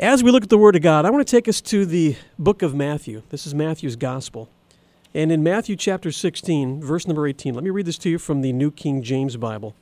As we look at the Word of God, I want to take us to the book of Matthew. This is Matthew's Gospel. And in Matthew chapter 16, verse number 18, let me read this to you from the New King James Bible.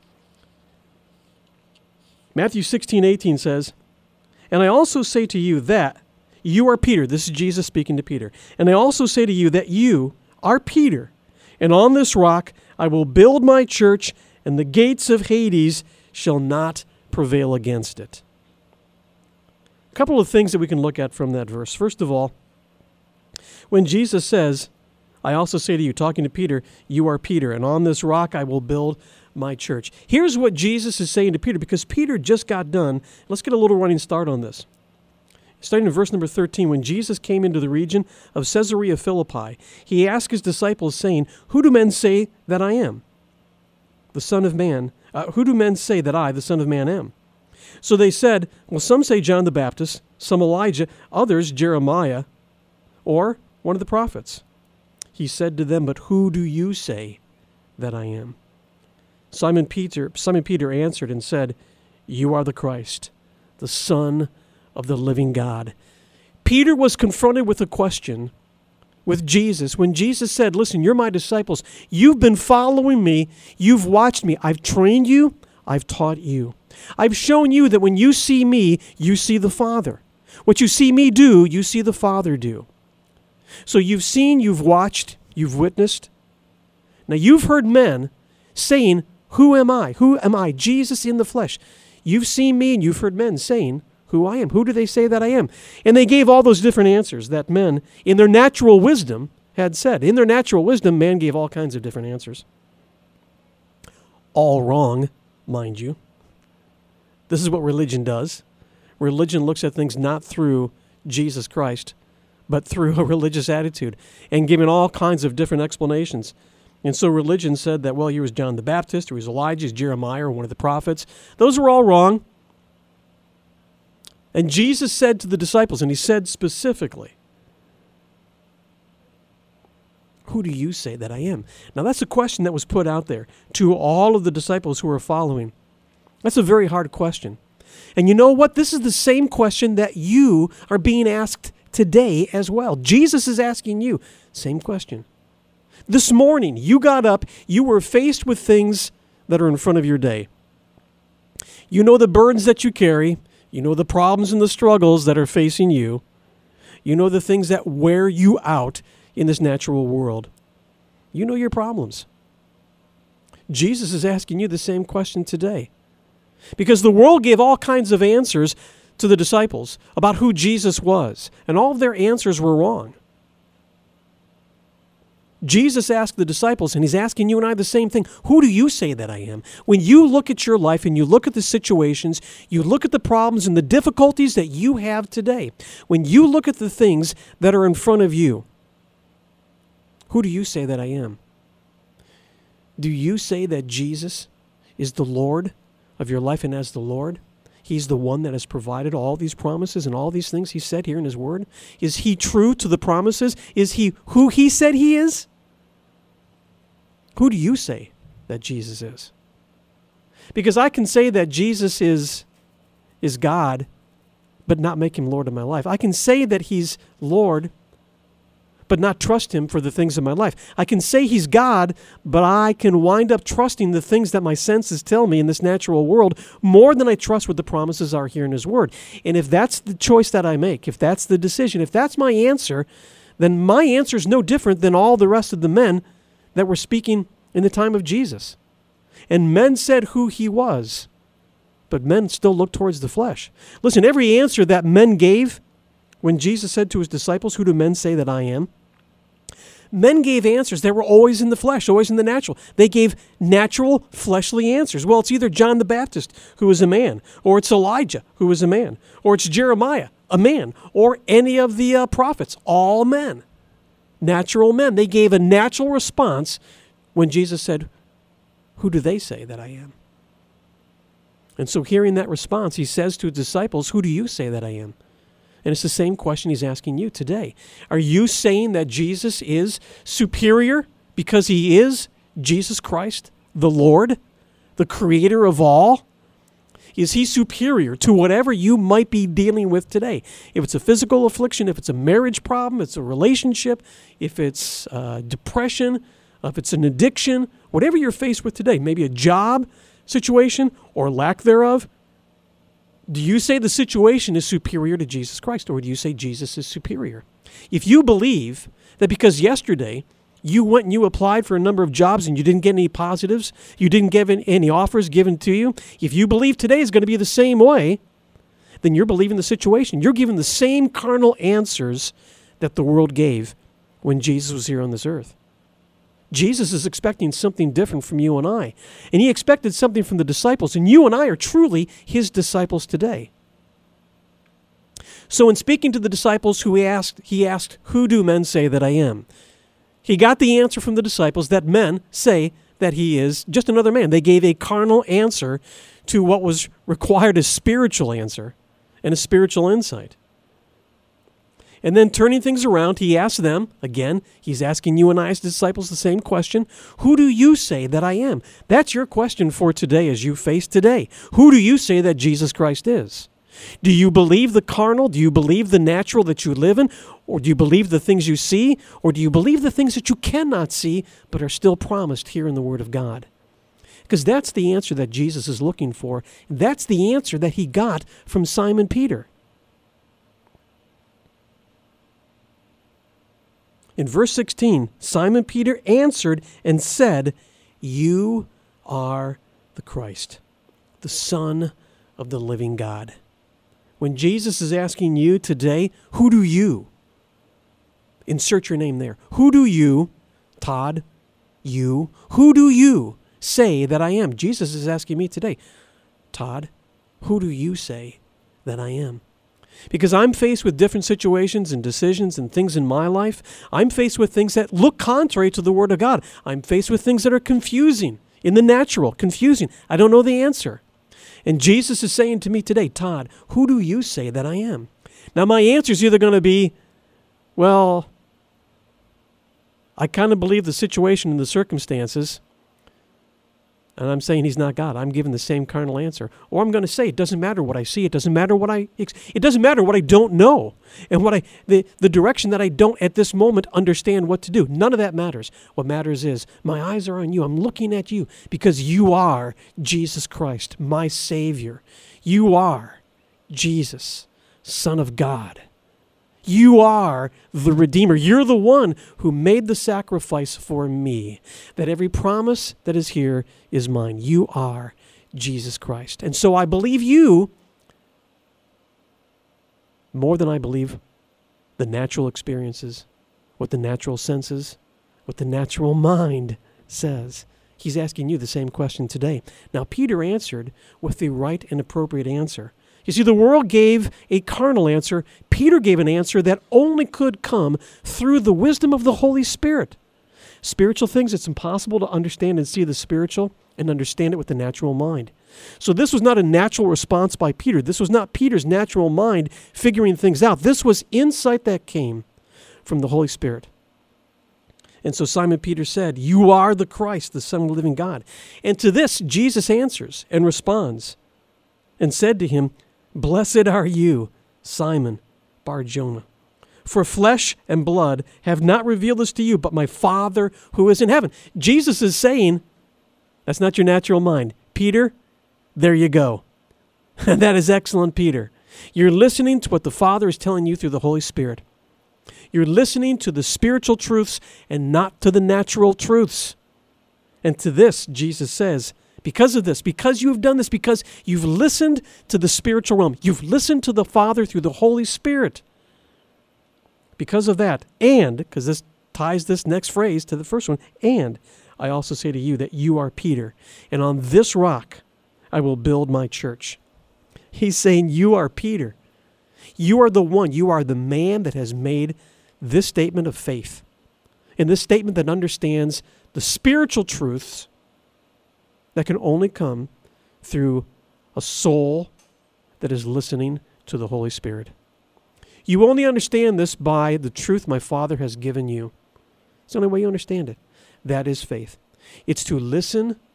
Matthew 16:18 says, "And I also say to you that you are Peter." This is Jesus speaking to Peter. "And I also say to you that you are Peter, and on this rock I will build my church, and the gates of Hades shall not prevail against it." A couple of things that we can look at from that verse. First of all, when Jesus says, "I also say to you," talking to Peter, "you are Peter, and on this rock I will build my church." Here's what Jesus is saying to Peter, because Peter just got done. Let's get a little running start on this. Starting in verse number 13, when Jesus came into the region of Caesarea Philippi, he asked his disciples, saying, "Who do men say that I am? The Son of Man. Who do men say that I, the Son of Man, am?" So they said, "Well, some say John the Baptist, some Elijah, others Jeremiah, or one of the prophets." He said to them, "But who do you say that I am?" Simon Peter answered and said, "You are the Christ, the Son of the living God." Peter was confronted with a question with Jesus when Jesus said, "Listen, you're my disciples. You've been following me. You've watched me. I've trained you. I've taught you. I've shown you that when you see me, you see the Father. What you see me do, you see the Father do." So you've seen, you've watched, you've witnessed. Now you've heard men saying, "Who am I? Who am I? Jesus in the flesh." You've seen me and you've heard men saying who I am. Who do they say that I am? And they gave all those different answers that men, in their natural wisdom, had said. In their natural wisdom, man gave all kinds of different answers. All wrong, mind you. This is what religion does. Religion looks at things not through Jesus Christ, but through a religious attitude, and giving all kinds of different explanations. And so religion said that, well, he was John the Baptist, or he was Elijah, he's Jeremiah, or one of the prophets. Those were all wrong. And Jesus said to the disciples, and he said specifically, "Who do you say that I am?" Now that's a question that was put out there to all of the disciples who were following. That's a very hard question. And you know what? This is the same question that you are being asked today as well. Jesus is asking you, same question. This morning, you got up, you were faced with things that are in front of your day. You know the burdens that you carry. You know the problems and the struggles that are facing you. You know the things that wear you out in this natural world. You know your problems. Jesus is asking you the same question today. Because the world gave all kinds of answers to the disciples about who Jesus was, and all of their answers were wrong. Jesus asked the disciples, and he's asking you and I the same thing. Who do you say that I am? When you look at your life and you look at the situations, you look at the problems and the difficulties that you have today, when you look at the things that are in front of you, who do you say that I am? Do you say that Jesus is the Lord of your life, and as the Lord, he's the one that has provided all these promises and all these things he said here in his word? Is he true to the promises? Is he who he said he is? Who do you say that Jesus is? Because I can say that Jesus is God, but not make him Lord of my life. I can say that he's Lord, but not trust him for the things of my life. I can say he's God, but I can wind up trusting the things that my senses tell me in this natural world more than I trust what the promises are here in his word. And if that's the choice that I make, if that's the decision, if that's my answer, then my answer is no different than all the rest of the men that were speaking in the time of Jesus. And men said who he was, but men still looked towards the flesh. Listen, every answer that men gave when Jesus said to his disciples, "Who do men say that I am?" Men gave answers that were always in the flesh, always in the natural. They gave natural, fleshly answers. Well, it's either John the Baptist, who was a man, or it's Elijah, who was a man, or it's Jeremiah, a man, or any of the prophets, all men, natural men. They gave a natural response when Jesus said, "Who do they say that I am?" And so hearing that response, he says to his disciples, "Who do you say that I am?" And it's the same question he's asking you today. Are you saying that Jesus is superior because he is Jesus Christ, the Lord, the creator of all? Is he superior to whatever you might be dealing with today? If it's a physical affliction, if it's a marriage problem, it's a relationship, if it's depression, if it's an addiction, whatever you're faced with today, maybe a job situation or lack thereof, do you say the situation is superior to Jesus Christ, or do you say Jesus is superior? If you believe that because yesterday you went and you applied for a number of jobs and you didn't get any positives, you didn't get any offers given to you, if you believe today is going to be the same way, then you're believing the situation. You're giving the same carnal answers that the world gave when Jesus was here on this earth. Jesus is expecting something different from you and I. And he expected something from the disciples. And you and I are truly his disciples today. So in speaking to the disciples he asked, "Who do men say that I am?" He got the answer from the disciples that men say that he is just another man. They gave a carnal answer to what was required, a spiritual answer and a spiritual insight. And then turning things around, he asked them, again, he's asking you and I as disciples the same question, "Who do you say that I am?" That's your question for today as you face today. Who do you say that Jesus Christ is? Do you believe the carnal? Do you believe the natural that you live in? Or do you believe the things you see? Or do you believe the things that you cannot see but are still promised here in the Word of God? Because that's the answer that Jesus is looking for. That's the answer that he got from Simon Peter. In verse 16, Simon Peter answered and said, "You are the Christ, the Son of the living God." When Jesus is asking you today, who do you? Insert your name there. Who do you, Todd, you, who do you say that I am? Jesus is asking me today, Todd, who do you say that I am? Because I'm faced with different situations and decisions and things in my life. I'm faced with things that look contrary to the Word of God. I'm faced with things that are confusing, in the natural, confusing. I don't know the answer. And Jesus is saying to me today, Todd, who do you say that I am? Now my answer is either going to be, well, I kind of believe the situation and the circumstances, and I'm saying he's not God. I'm giving the same carnal answer. Or I'm going to say it doesn't matter what I see. It doesn't matter what it doesn't matter what I don't know and the direction that I don't at this moment understand what to do. None of that matters. What matters is my eyes are on you. I'm looking at you because you are Jesus Christ, my Savior. You are Jesus, Son of God. You are the Redeemer. You're the one who made the sacrifice for me, that every promise that is here is mine. You are Jesus Christ. And so I believe you more than I believe the natural experiences, what the natural senses, what the natural mind says. He's asking you the same question today. Now, Peter answered with the right and appropriate answer. You see, the world gave a carnal answer. Peter gave an answer that only could come through the wisdom of the Holy Spirit. Spiritual things, it's impossible to understand and see the spiritual and understand it with the natural mind. So this was not a natural response by Peter. This was not Peter's natural mind figuring things out. This was insight that came from the Holy Spirit. And so Simon Peter said, "You are the Christ, the Son of the living God." And to this, Jesus answers and responds and said to him, "Blessed are you, Simon Bar-Jonah, for flesh and blood have not revealed this to you, but my Father who is in heaven." Jesus is saying, that's not your natural mind. Peter, there you go. That is excellent, Peter. You're listening to what the Father is telling you through the Holy Spirit. You're listening to the spiritual truths and not to the natural truths. And to this, Jesus says, because of this, because you have done this, because you've listened to the spiritual realm, you've listened to the Father through the Holy Spirit. Because of that, and, because this ties this next phrase to the first one, and I also say to you that you are Peter, and on this rock I will build my church. He's saying you are Peter. You are the one, you are the man that has made this statement of faith, and this statement that understands the spiritual truths that can only come through a soul that is listening to the Holy Spirit. You only understand this by the truth my Father has given you. It's the only way you understand it. That is faith. It's to listen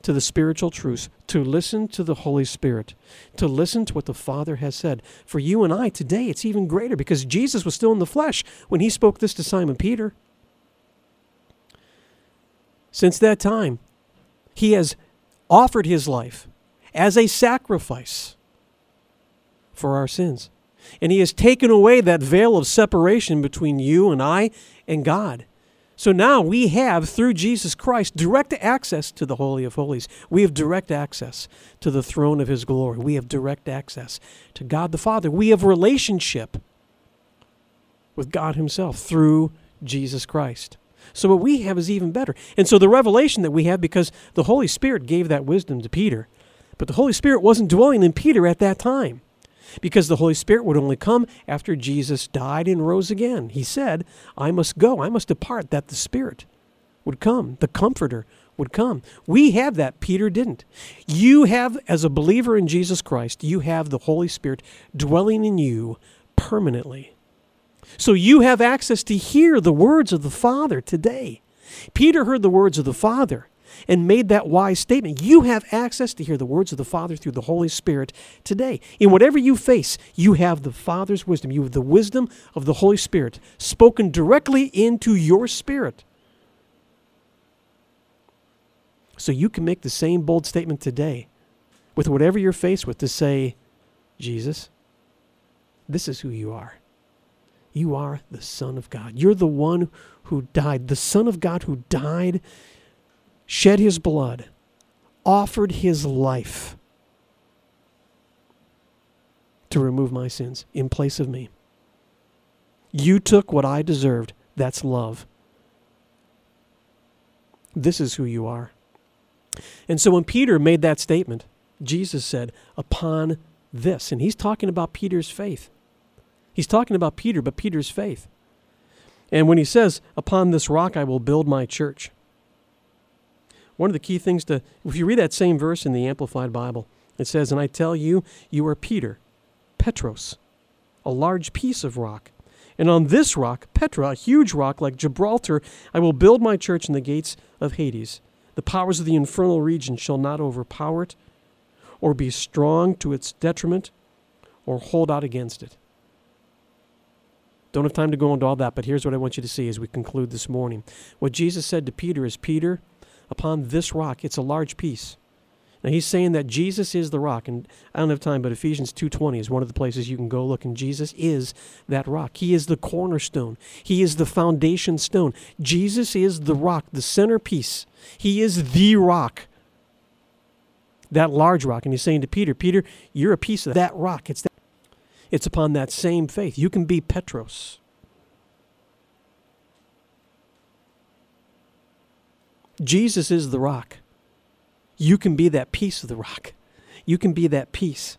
to the spiritual truths, to listen to the Holy Spirit, to listen to what the Father has said. For you and I today, it's even greater because Jesus was still in the flesh when he spoke this to Simon Peter. Since that time, he has offered his life as a sacrifice for our sins. And he has taken away that veil of separation between you and I and God. So now we have, through Jesus Christ, direct access to the Holy of Holies. We have direct access to the throne of his glory. We have direct access to God the Father. We have relationship with God himself through Jesus Christ. So what we have is even better. And so the revelation that we have, because the Holy Spirit gave that wisdom to Peter, but the Holy Spirit wasn't dwelling in Peter at that time, because the Holy Spirit would only come after Jesus died and rose again. He said, I must go, I must depart, that the Spirit would come, the Comforter would come. We have that. Peter didn't. You have, as a believer in Jesus Christ, you have the Holy Spirit dwelling in you permanently. So you have access to hear the words of the Father today. Peter heard the words of the Father and made that wise statement. You have access to hear the words of the Father through the Holy Spirit today. In whatever you face, you have the Father's wisdom. You have the wisdom of the Holy Spirit spoken directly into your spirit. So you can make the same bold statement today with whatever you're faced with, to say, Jesus, this is who you are. You are the Son of God. You're the one who died, the Son of God who died, shed his blood, offered his life to remove my sins in place of me. You took what I deserved. That's love. This is who you are. And so when Peter made that statement, Jesus said, upon this, and he's talking about Peter's faith. He's talking about Peter, but Peter's faith. And when he says, upon this rock I will build my church, one of the key things if you read that same verse in the Amplified Bible, it says, and I tell you, you are Peter, Petros, a large piece of rock. And on this rock, Petra, a huge rock like Gibraltar, I will build my church, and the gates of Hades. The powers of the infernal region shall not overpower it, or be strong to its detriment, or hold out against it. Don't have time to go into all that, but here's what I want you to see as we conclude this morning. What Jesus said to Peter is, Peter, upon this rock, it's a large piece. Now he's saying that Jesus is the rock, and I don't have time, but Ephesians 2:20 is one of the places you can go look, and Jesus is that rock. He is the cornerstone. He is the foundation stone. Jesus is the rock, the centerpiece. He is the rock, that large rock. And he's saying to Peter, Peter, you're a piece of that rock. It's upon that same faith. You can be Petros. Jesus is the rock. You can be that piece of the rock. You can be that piece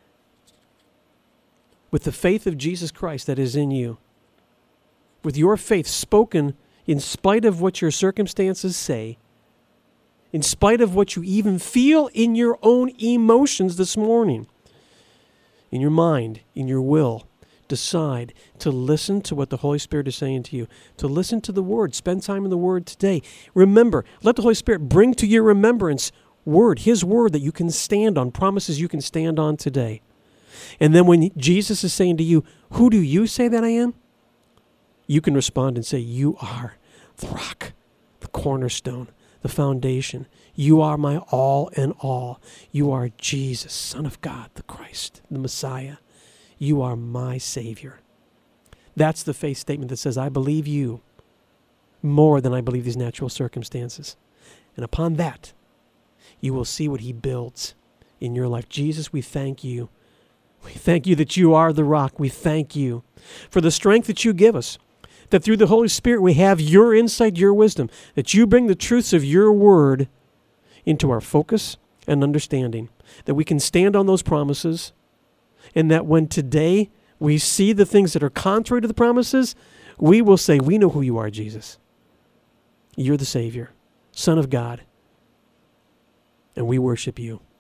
with the faith of Jesus Christ that is in you. With your faith spoken in spite of what your circumstances say, in spite of what you even feel in your own emotions this morning, in your mind, in your will, decide to listen to what the Holy Spirit is saying to you, to listen to the Word. Spend time in the Word today. Remember, let the Holy Spirit bring to your remembrance Word, His Word that you can stand on, promises you can stand on today. And then when Jesus is saying to you, who do you say that I am? You can respond and say, you are the rock, the cornerstone, the foundation. You are my all in all. You are Jesus, Son of God, the Christ, the Messiah. You are my Savior. That's the faith statement that says, I believe you more than I believe these natural circumstances. And upon that, you will see what He builds in your life. Jesus, we thank you. We thank you that you are the rock. We thank you for the strength that you give us, that through the Holy Spirit we have your insight, your wisdom, that you bring the truths of your word into our focus and understanding, that we can stand on those promises, and that when today we see the things that are contrary to the promises, we will say, we know who you are, Jesus. You're the Savior, Son of God, and we worship you.